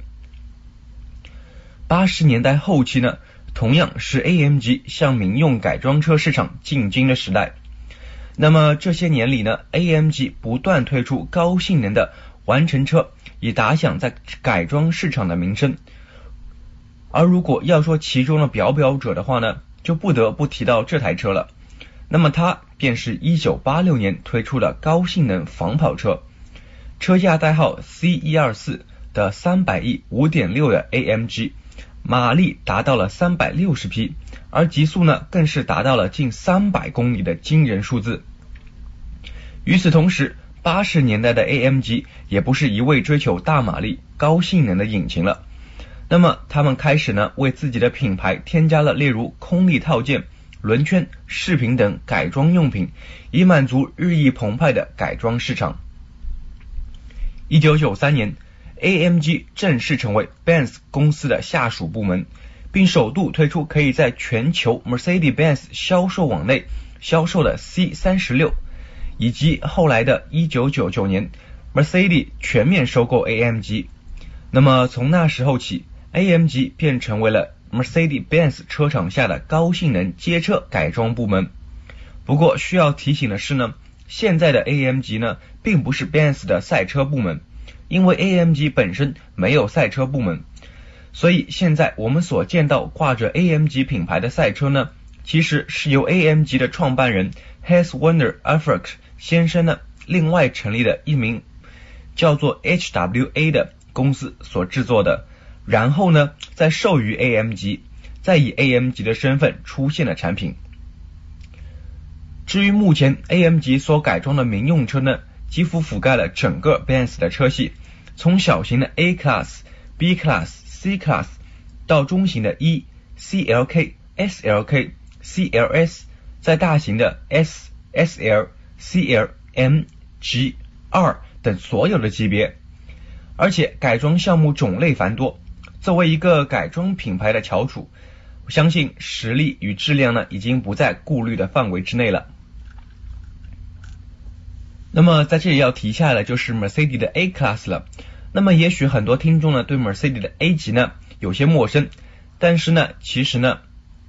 Speaker 11: 八十年代后期呢，同样是 A M G 向民用改装车市场进军的时代。那么这些年里呢 A M G 不断推出高性能的完成车，以打响在改装市场的名声。而如果要说其中的表表者的话呢，就不得不提到这台车了。那么它便是一九八六年推出的高性能仿跑车，车架代号 C 一二四 的三百亿 五点六 的 A M G， 马力达到了三百六十匹，而极速呢更是达到了近三百公里的惊人数字。与此同时，八十年代的 A M G 也不是一味追求大马力高性能的引擎了，那么他们开始呢为自己的品牌添加了例如空力套件、轮圈、饰品等改装用品，以满足日益澎湃的改装市场。一九九三年 A M G 正式成为 Benz 公司的下属部门，并首度推出可以在全球 Mercedes-Benz 销售网内销售的 C 三十六， 以及后来的一九九九年 Mercedes 全面收购 A M G。 那么从那时候起， A M G 便成为了 Mercedes-Benz 车厂下的高性能街车改装部门。不过需要提醒的是呢，现在的 A M G 呢并不是 Benz 的赛车部门，因为 A M G 本身没有赛车部门，所以现在我们所见到挂着 A M G 品牌的赛车呢，其实是由 A M G 的创办人 Hans Werner Elfrich 先生呢另外成立的一名叫做 H W A 的公司所制作的，然后呢再授予 A M G， 再以 A M G 的身份出现的产品。至于目前 A M G 所改装的民用车呢，几乎覆盖了整个 Benz 的车系，从小型的 A Class、B Class、C Class 到中型的 E、C L K、S L K、C L S， 在大型的 S、S L、C L、M、G、R 等所有的级别，而且改装项目种类繁多。作为一个改装品牌的翘楚，我相信实力与质量呢已经不在顾虑的范围之内了。那么在这里要提下的就是 Mercedes 的 A Class 了。那么也许很多听众呢对 Mercedes 的 A 级呢有些陌生，但是呢其实呢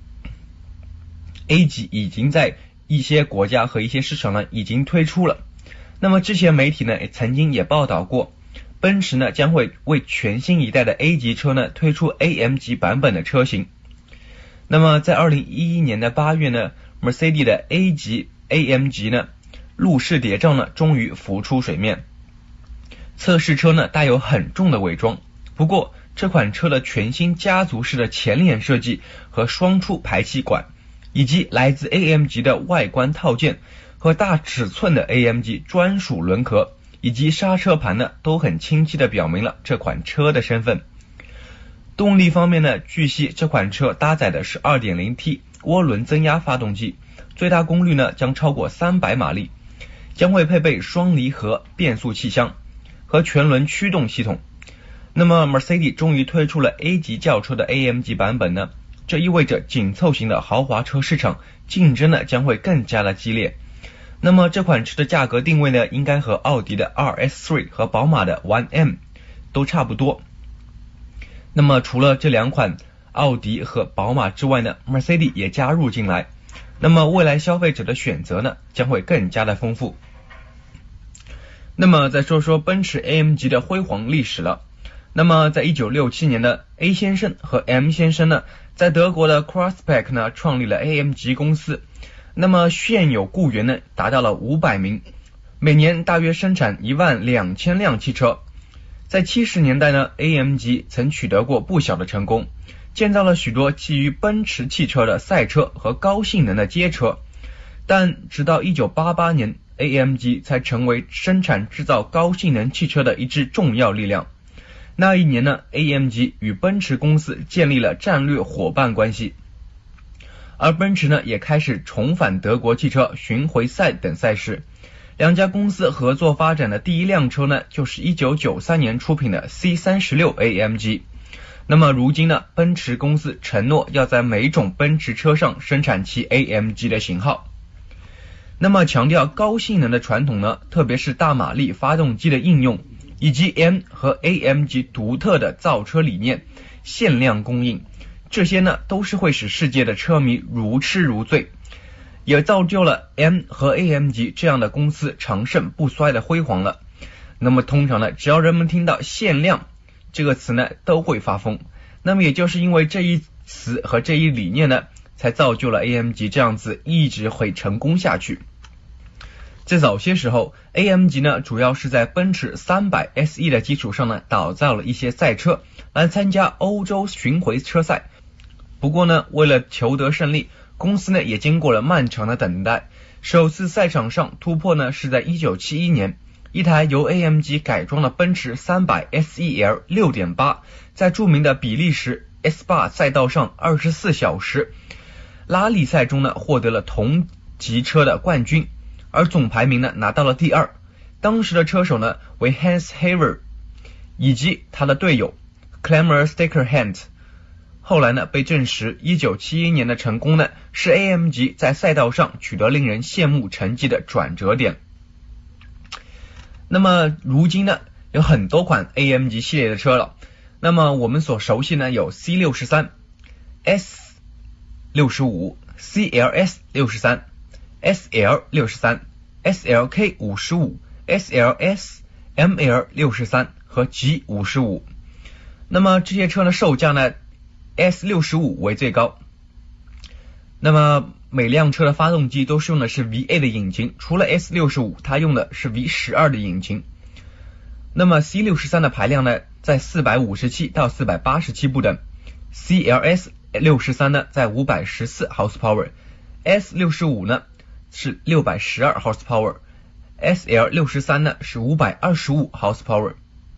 Speaker 11: A 级已经在一些国家和一些市场呢已经推出了。那么之前媒体呢曾经也报道过，奔驰呢将会为全新一代的 A 级车呢推出 A M G 版本的车型。那么在二零一一年的八月呢 Mercedes 的 A 级 A M G 呢路试谍照呢终于浮出水面。测试车呢带有很重的伪装，不过这款车的全新家族式的前脸设计和双出排气管，以及来自 A M G 的外观套件和大尺寸的 A M G 专属轮壳以及刹车盘呢都很清晰地表明了这款车的身份。动力方面呢，据悉这款车搭载的是 二点零 T 涡轮增压发动机，最大功率呢将超过三百马力，将会配备双离合变速气箱和全轮驱动系统。那么 Mercedes 终于推出了 A 级轿车的 A M G 版本呢，这意味着紧凑型的豪华车市场竞争呢将会更加的激烈。那么这款车的价格定位呢，应该和奥迪的 R S 三 和宝马的 one M 都差不多。那么除了这两款奥迪和宝马之外呢， Mercedes 也加入进来，那么未来消费者的选择呢将会更加的丰富。那么再说说奔驰 A M G 的辉煌历史了。那么在一九六七年的 A 先生和 M 先生呢，在德国的 Kreuzberg 呢创立了 A M G 公司。那么现有雇员呢达到了五百名，每年大约生产一万两千辆汽车。在七十年代呢 A M G 曾取得过不小的成功，建造了许多基于奔驰汽车的赛车和高性能的街车。但直到一九八八年 A M G 才成为生产制造高性能汽车的一支重要力量。那一年呢 A M G 与奔驰公司建立了战略伙伴关系，而奔驰呢也开始重返德国汽车巡回赛等赛事。两家公司合作发展的第一辆车呢就是一九九三年出品的 C 三十六 A M G。 那么如今呢奔驰公司承诺要在每种奔驰车上生产其 A M G 的型号。那么强调高性能的传统呢，特别是大马力发动机的应用，以及 M 和 A M G 独特的造车理念，限量供应，这些呢都是会使世界的车迷如痴如醉，也造就了 M 和 A M G 这样的公司长盛不衰的辉煌了。那么通常呢，只要人们听到限量这个词呢都会发疯。那么也就是因为这一词和这一理念呢，才造就了 A M G 这样子一直会成功下去。在早些时候 A M G 呢主要是在奔驰三百 S E 的基础上呢打造了一些赛车来参加欧洲巡回车赛。不过呢，为了求得胜利，公司呢也经过了漫长的等待。首次赛场上突破呢是在一九七一年，一台由 A M G 改装的奔驰三百 S E L 六点八 在著名的比利时 S 八 赛道上二十四小时拉力赛中呢获得了同级车的冠军，而总排名呢拿到了第二。当时的车手呢为 Hans Haver 以及他的队友 Clemmer Stickerhand。后来呢被证实一九七一年的成功呢是 A M G 在赛道上取得令人羡慕成绩的转折点。那么如今呢有很多款 A M G 系列的车了。那么我们所熟悉呢有 C 六十三、S 六十五、C L S 六十三、S L 六十三、S L K 五十五、S L S、M L 六十三 和 G 五十五。那么这些车的售价呢S 六十五 为最高。那么每辆车的发动机都是用的是 V 八 的引擎，除了 S 六十五 它用的是 V 十二 的引擎。 那么 C 六十三 的排量呢在四百五十七到四百八十七不等， C L S 六十三 呢在五百十四 horsepower， S 六十五 呢是六百十二 horsepower， S L 六十三 呢是五百二十五 horsepower，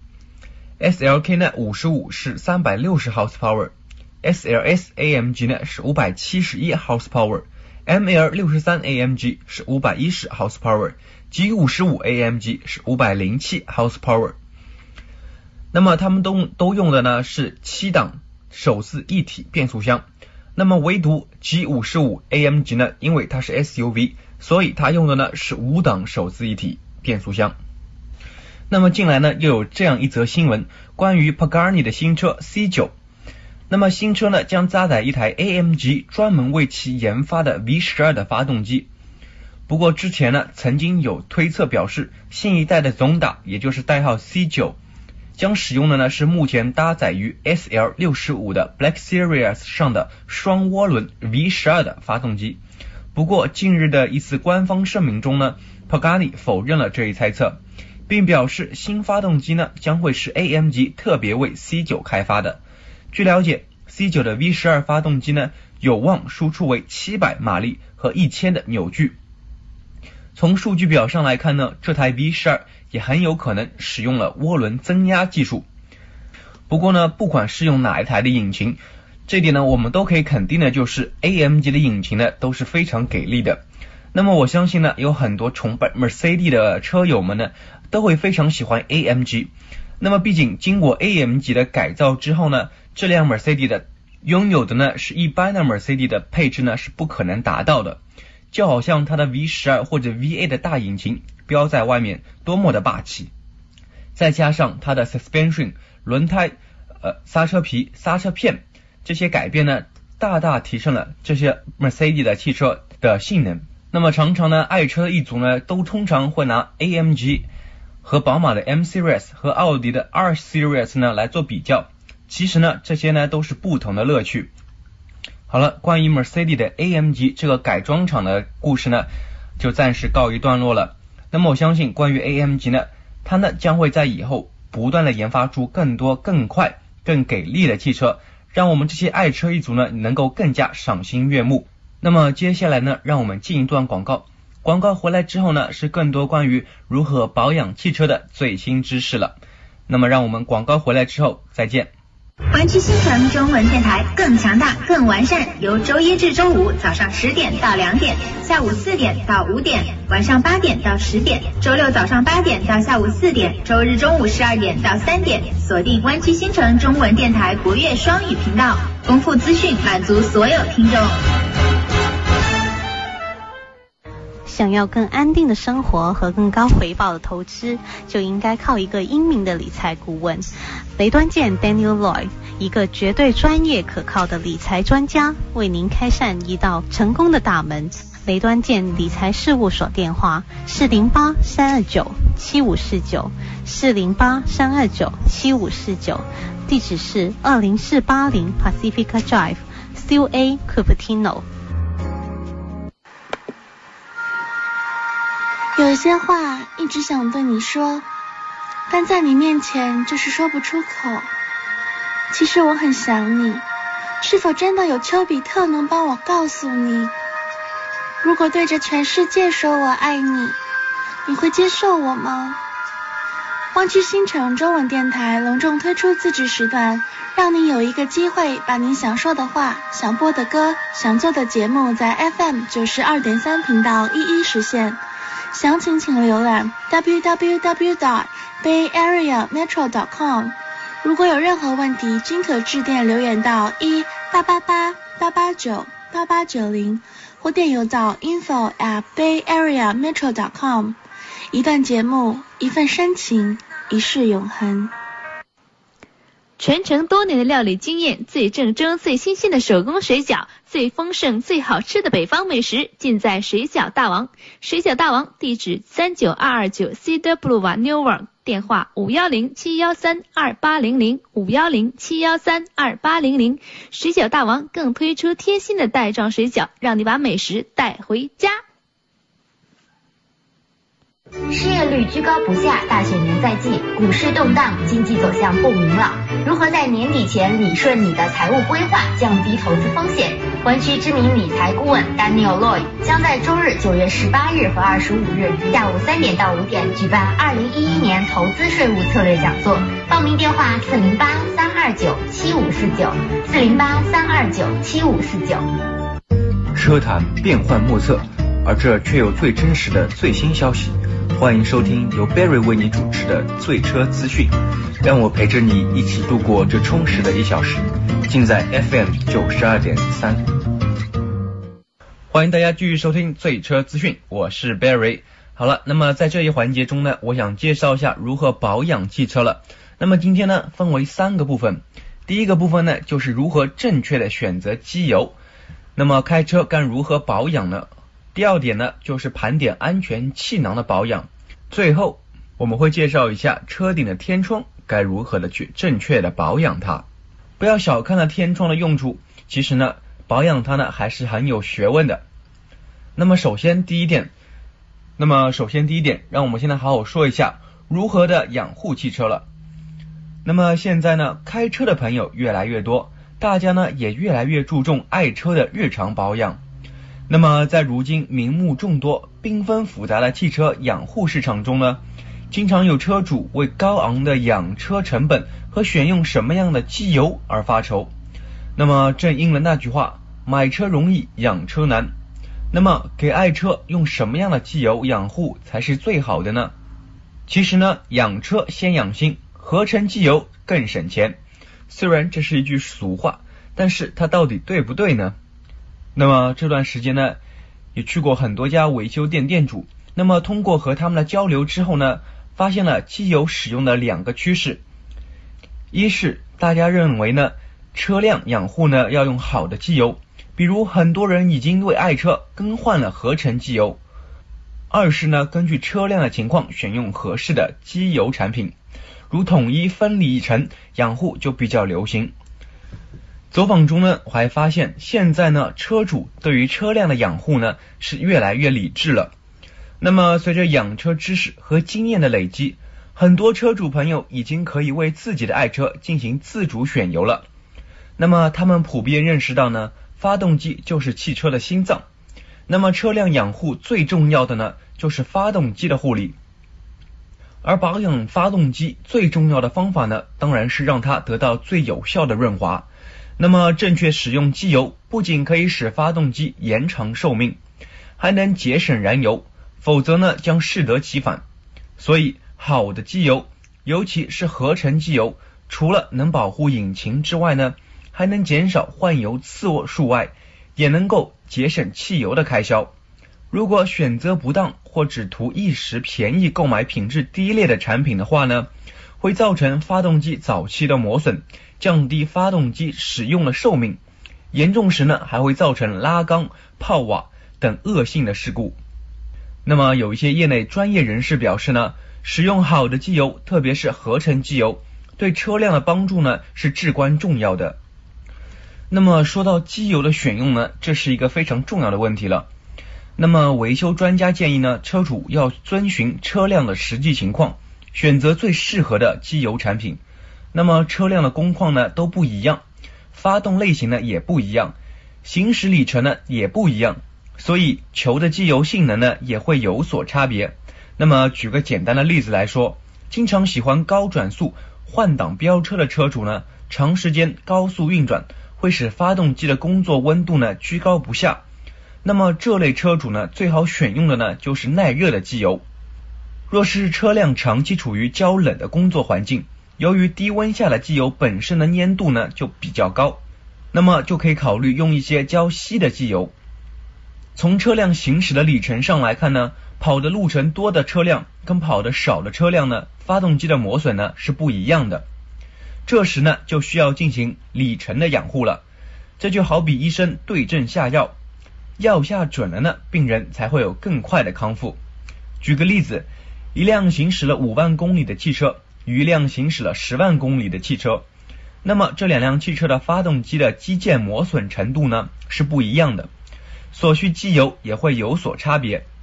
Speaker 11: S L K 呢五十五是三百六十 horsepower， S L S A M G 呢是五百七十一 horsepower， M L 六十三 A M G 是五百一十 horsepower， G 五十五 A M G 是五百零七 horsepower。 那么他们都都用的呢是七档手自一体变速箱，那么唯独 G 五十五 A M G 呢，因为它是 S U V， 所以它用的呢是五档手自一体变速箱。那么近来呢又有这样一则新闻，关于 Pagani 的新车 C 九， 那么新车呢将搭载一台 A M G 专门为其研发的 V 十二 的发动机。不过之前呢曾经有推测表示，新一代的Zonda，也就是代号 C 九，将使用的呢是目前搭载于 S L 六十五 的 Black Series 上的双涡轮 V 十二 的发动机。不过近日的一次官方声明中呢， Pagani 否认了这一猜测，并表示新发动机呢将会是 A M G 特别为 C 九 开发的。据了解， C 九 的 V 十二 发动机呢有望输出为七百马力和一千的扭矩。从数据表上来看呢，这台 V 十二 也很有可能使用了涡轮增压技术。不过呢，不管是用哪一台的引擎，这点呢我们都可以肯定的就是 A M G 的引擎呢都是非常给力的。那么我相信呢有很多崇拜 Mercedes 的车友们呢都会非常喜欢 A M G。 那么毕竟经过 A M G 的改造之后呢，这辆 Mercedes 的拥有的呢是一般的 Mercedes 的配置呢是不可能达到的。就好像它的 V 十二 或者 V 八 的大引擎标在外面多么的霸气，再加上它的 suspension 轮胎、呃刹车皮、刹车片这些改变呢，大大提升了这些 Mercedes 的汽车的性能。那么常常呢爱车一族呢都通常会拿 A M G 和宝马的 M Series 和奥迪的 R Series 呢来做比较，其实呢这些呢都是不同的乐趣。好了，关于 Mercedes 的 A M G 这个改装厂的故事呢就暂时告一段落了。那么我相信关于 A M G 呢，它呢将会在以后不断的研发出更多更快更给力的汽车，让我们这些爱车一族呢能够更加赏心悦目。那么接下来呢让我们进一段广告，广告回来之后呢是更多关于如何保养汽车的最新知识了。那么让我们广告回来之后再见。
Speaker 10: 湾区新城中文电台更强大更完善，由周一至周五早上十点到两点，下午四点到五点，晚上八点到十点，周六早上八点到下午四点，周日中午十二点到三点，锁定湾区新城中文电台国乐双语频道，丰富资讯满足所有听众。
Speaker 2: 想要更安定的生活和更高回报的投资，就应该靠一个英明的理财顾问。雷端健 Daniel Lloyd， 一个绝对专业可靠的理财专家，为您开扇一道成功的大门。雷端健理财事务所电话四零八三二九七五四九 四零八三二九七五四九，地址是二零四八零 Pacifica Drive C U A Cupertino。
Speaker 12: 有一些话一直想对你说，但在你面前就是说不出口。其实我很想你，是否真的有丘比特能帮我告诉你？如果对着全世界说我爱你，你会接受我吗？湾区新城中文电台隆重推出自制时段，让你有一个机会把你想说的话、想播的歌、想做的节目在 F M 九十二点三频道一一实现。详情请浏览 double-u double-u double-u dot bay area metro dot com。 如果有任何问题，均可致电留言到一八八八八八九八八九零，或电邮到 info at bay area metro dot com。 一段节目，一份深情，一世永恒。
Speaker 1: 传承多年的料理经验，最正宗最新鲜的手工水饺，最丰盛最好吃的北方美食，尽在水饺大王。水饺大王地址三九二二九 Cedar Boulevard Newark， 电话五一零七一三二八零零 五一零七一三二八零零。水饺大王更推出贴心的袋装水饺，让你把美食带回家。
Speaker 13: 失业率居高不下，大选年在即，股市动荡，经济走向不明朗。如何在年底前理顺你的财务规划，降低投资风险？湾区知名理财顾问 Daniel Lloyd 将在周日九月十八日和二十五日下午三点到五点举办二零一一年投资税务策略讲座。报名电话四零八三二九七五四九四零八三二九七五四九。
Speaker 11: 车坛变幻莫测，而这却有最真实的最新消息。欢迎收听由 Barry 为你主持的醉车资讯，让我陪着你一起度过这充实的一小时。尽在 F M 九十二点三。欢迎大家继续收听醉车资讯，我是 Barry。好了，那么在这一环节中呢，我想介绍一下如何保养汽车了。那么今天呢，分为三个部分。第一个部分呢，就是如何正确的选择机油。那么开车该如何保养呢？第二点呢，就是盘点安全气囊的保养。最后我们会介绍一下车顶的天窗该如何的去正确的保养它。不要小看了天窗的用处，其实呢保养它呢还是很有学问的。那么首先第一点，那么首先第一点，让我们现在好好说一下如何的养护汽车了。那么现在呢，开车的朋友越来越多，大家呢也越来越注重爱车的日常保养。那么在如今名目众多、缤纷复杂的汽车养护市场中呢，经常有车主为高昂的养车成本和选用什么样的机油而发愁。那么正应了那句话，买车容易养车难。那么给爱车用什么样的机油养护才是最好的呢？其实呢，养车先养心，合成机油更省钱。虽然这是一句俗话，但是它到底对不对呢？那么这段时间呢，也去过很多家维修店店主，那么通过和他们的交流之后呢，发现了机油使用的两个趋势。一是大家认为呢，车辆养护呢要用好的机油，比如很多人已经为爱车更换了合成机油。二是呢，根据车辆的情况选用合适的机油产品，如统一分离层养护就比较流行。走访中呢，我还发现现在呢，车主对于车辆的养护呢是越来越理智了。那么随着养车知识和经验的累积，很多车主朋友已经可以为自己的爱车进行自主选油了。那么他们普遍认识到呢，发动机就是汽车的心脏。那么车辆养护最重要的呢，就是发动机的护理。而保养发动机最重要的方法呢，当然是让它得到最有效的润滑。那么正确使用机油，不仅可以使发动机延长寿命，还能节省燃油，否则呢将适得其反。所以好的机油，尤其是合成机油，除了能保护引擎之外呢，还能减少换油次数外，也能够节省汽油的开销。如果选择不当或只图一时便宜购买品质低劣的产品的话呢，会造成发动机早期的磨损，降低发动机使用的寿命，严重时呢还会造成拉缸、泡瓦等恶性的事故。那么有一些业内专业人士表示呢，使用好的机油，特别是合成机油，对车辆的帮助呢是至关重要的。那么说到机油的选用呢，这是一个非常重要的问题了。那么维修专家建议呢，车主要遵循车辆的实际情况，选择最适合的机油产品。那么车辆的工况呢都不一样，发动类型呢也不一样，行驶里程呢也不一样，所以求的机油性能呢也会有所差别。那么举个简单的例子来说，经常喜欢高转速换挡飙车的车主呢，长时间高速运转会使发动机的工作温度呢居高不下。那么这类车主呢，最好选用的呢就是耐热的机油。若是车辆长期处于较冷的工作环境，由于低温下的机油本身的粘度呢就比较高，那么就可以考虑用一些较稀的机油。从车辆行驶的里程上来看呢，跑的路程多的车辆跟跑的少的车辆呢，发动机的磨损呢是不一样的。这时呢就需要进行里程的养护了。这就好比医生对症下药，药下准了呢，病人才会有更快的康复。举个例子，一辆行驶了五万公里的汽车与一辆行驶了十万公里的汽车，那么这两辆汽车的发动机的机件磨损程度呢是不一样的，所需机油也会有所差别。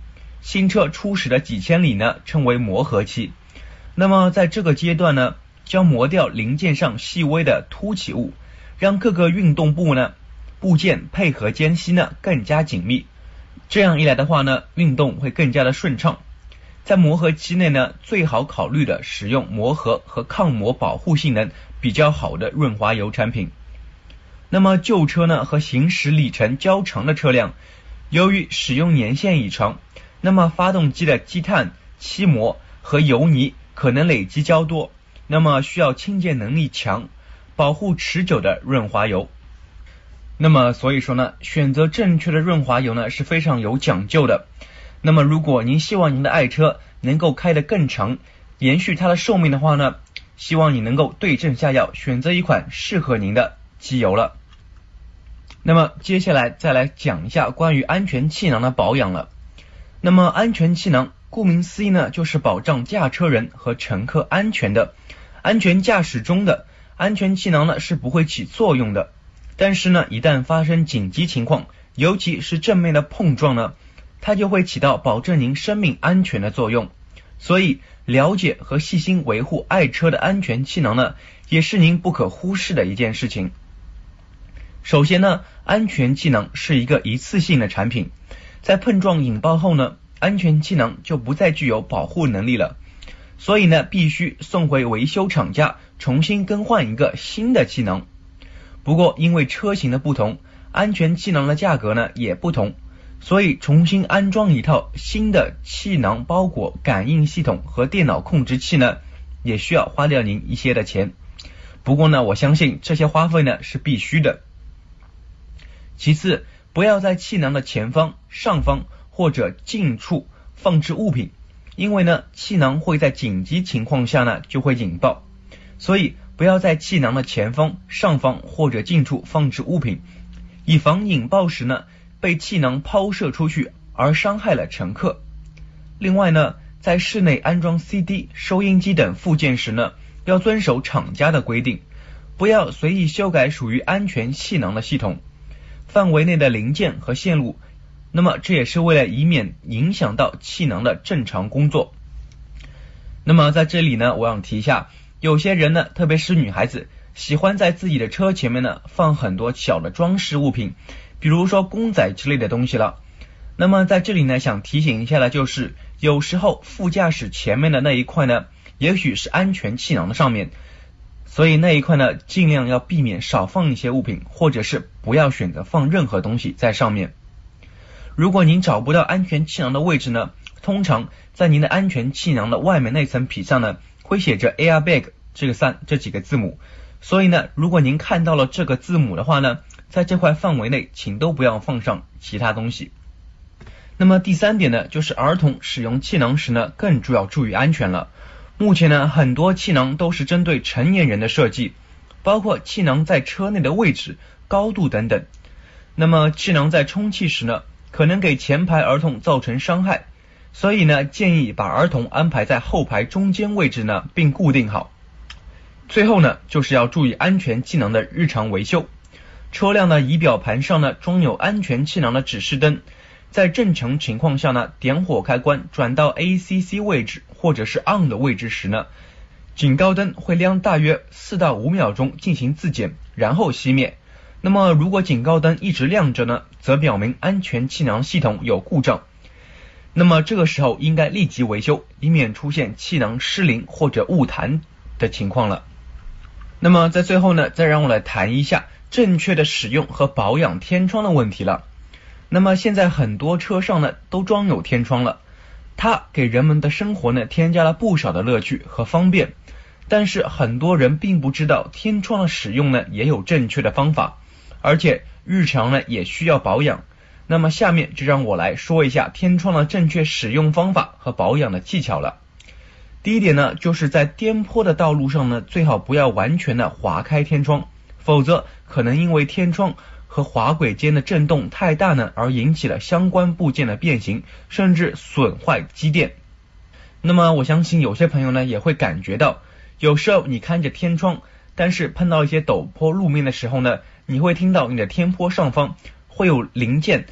Speaker 11: 新车初始的几千里呢称为磨合期。那么在这个阶段呢，将磨掉零件上细微的凸起物，让各个运动部呢部件配合间隙呢更加紧密，这样一来的话呢，运动会更加的顺畅。在磨合期内呢，最好考虑的使用磨合和抗磨保护性能比较好的润滑油产品。那么旧车呢和行驶里程较长的车辆，由于使用年限已长，那么发动机的积碳、漆膜和油泥可能累积较多，那么需要清洁能力强、保护持久的润滑油。那么所以说呢，选择正确的润滑油呢是非常有讲究的。那么如果您希望您的爱车能够开得更长，延续它的寿命的话呢，希望你能够对症下药，选择一款适合您的机油了。那么接下来再来讲一下关于安全气囊的保养了。那么安全气囊顾名思义呢，就是保障驾车人和乘客安全的。安全驾驶中的安全气囊呢是不会起作用的，但是呢一旦发生紧急情况，尤其是正面的碰撞呢，它就会起到保证您生命安全的作用。所以了解和细心维护爱车的安全气囊呢，也是您不可忽视的一件事情。首先呢，安全气囊是一个一次性的产品，在碰撞引爆后呢，安全气囊就不再具有保护能力了，所以呢必须送回维修厂家重新更换一个新的气囊。不过因为车型的不同，安全气囊的价格呢也不同，所以重新安装一套新的气囊包裹感应系统和电脑控制器呢，也需要花掉您一些的钱。不过呢，我相信这些花费呢是必须的。其次，不要在气囊的前方、上方或者近处放置物品，因为呢气囊会在紧急情况下呢就会引爆，所以不要在气囊的前方、上方或者近处放置物品，以防引爆时呢被气囊抛射出去而伤害了乘客。另外呢，在室内安装 C D、收音机等附件时呢，要遵守厂家的规定，不要随意修改属于安全气囊的系统范围内的零件和线路，那么这也是为了以免影响到气囊的正常工作。那么在这里呢，我想提一下，有些人呢，特别是女孩子，喜欢在自己的车前面呢放很多小的装饰物品，比如说公仔之类的东西了。那么在这里呢，想提醒一下的就是，有时候副驾驶前面的那一块呢，也许是安全气囊的上面，所以那一块呢，尽量要避免少放一些物品，或者是不要选择放任何东西在上面。如果您找不到安全气囊的位置呢，通常在您的安全气囊的外面那层皮上呢，会写着 airbag 这个三这几个字母，所以呢，如果您看到了这个字母的话呢，在这块范围内请都不要放上其他东西。那么第三点呢，就是儿童使用气囊时呢，更主要注意安全了。目前呢，很多气囊都是针对成年人的设计，包括气囊在车内的位置、高度等等。那么气囊在充气时呢，可能给前排儿童造成伤害，所以呢，建议把儿童安排在后排中间位置呢，并固定好。最后呢，就是要注意安全气囊的日常维修。车辆的仪表盘上呢，装有安全气囊的指示灯，在正常情况下呢，点火开关转到 A C C 位置或者是 on 的位置时呢，警告灯会亮大约四到五秒钟进行自检，然后熄灭。那么如果警告灯一直亮着呢，则表明安全气囊系统有故障，那么这个时候应该立即维修，以免出现气囊失灵或者误弹的情况了。那么在最后呢，再让我来谈一下正确的使用和保养天窗的问题了。那么现在很多车上呢都装有天窗了，它给人们的生活呢添加了不少的乐趣和方便，但是很多人并不知道天窗的使用呢也有正确的方法，而且日常呢也需要保养。那么下面就让我来说一下天窗的正确使用方法和保养的技巧了。第一点呢，就是在颠簸的道路上呢，最好不要完全的划开天窗，否则可能因为天窗和滑轨间的震动太大呢，而引起了相关部件的变形，甚至损坏机电。那么我相信有些朋友呢也会感觉到，有时候你看着天窗，但是碰到一些陡坡路面的时候呢，你会听到你的天坡上方会有零件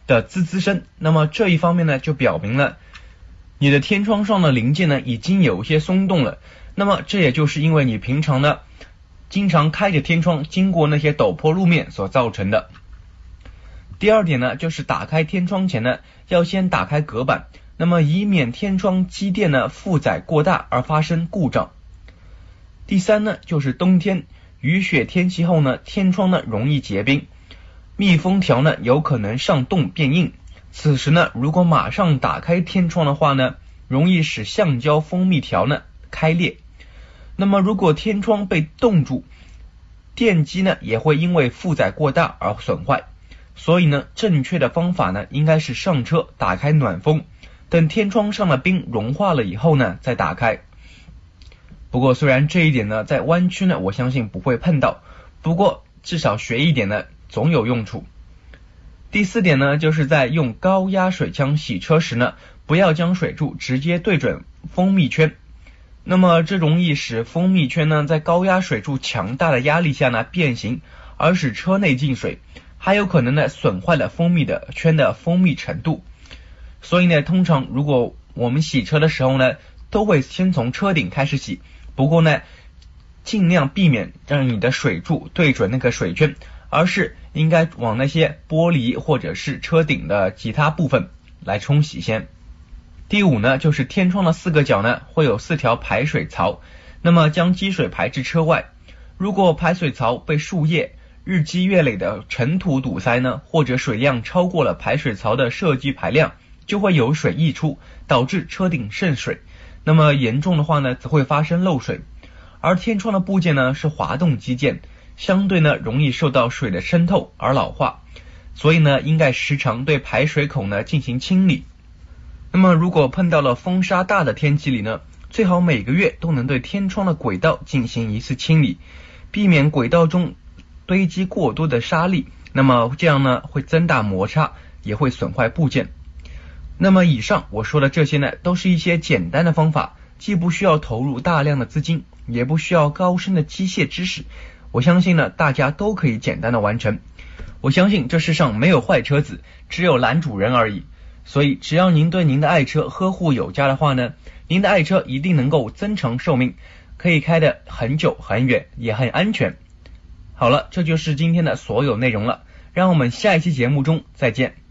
Speaker 11: 的滋滋声。那么这一方面呢，就表明了你的天窗上的零件呢已经有一些松动了。那么这也就是因为你平常呢经常开着天窗经过那些陡坡路面所造成的。第二点呢，就是打开天窗前呢要先打开隔板，那么以免天窗机电呢负载过大而发生故障。第三呢，就是冬天雨雪天气后呢，天窗呢容易结冰，密封条呢有可能上冻变硬。此时呢，如果马上打开天窗的话呢，容易使橡胶封密条呢开裂。那么如果天窗被冻住，电机呢也会因为负载过大而损坏。所以呢，正确的方法呢应该是上车打开暖风，等天窗上的冰融化了以后呢再打开。不过虽然这一点呢在湾区呢我相信不会碰到，不过至少学一点呢总有用处。第四点呢，就是在用高压水枪洗车时呢，不要将水柱直接对准封密圈，那么这容易使封密圈呢在高压水柱强大的压力下呢变形，而使车内进水，还有可能呢损坏了封密的圈的封密程度。所以呢，通常如果我们洗车的时候呢，都会先从车顶开始洗，不过呢尽量避免让你的水柱对准那个水圈，而是应该往那些玻璃或者是车顶的其他部分来冲洗先。第五呢，就是天窗的四个角呢会有四条排水槽，那么将积水排至车外。如果排水槽被树叶、日积月累的尘土堵塞呢，或者水量超过了排水槽的设计排量，就会有水溢出，导致车顶渗水。那么严重的话呢，则会发生漏水。而天窗的部件呢是滑动基件，相对呢容易受到水的渗透而老化，所以呢应该时常对排水口呢进行清理。那么如果碰到了风沙大的天气里呢，最好每个月都能对天窗的轨道进行一次清理，避免轨道中堆积过多的沙粒，那么这样呢会增大摩擦，也会损坏部件。那么以上我说的这些呢，都是一些简单的方法，既不需要投入大量的资金，也不需要高深的机械知识，我相信呢大家都可以简单的完成。我相信这世上没有坏车子，只有懒主人而已。所以只要您对您的爱车呵护有加的话呢，您的爱车一定能够增长寿命，可以开得很久很远，也很安全。好了，这就是今天的所有内容了，让我们下一期节目中再见。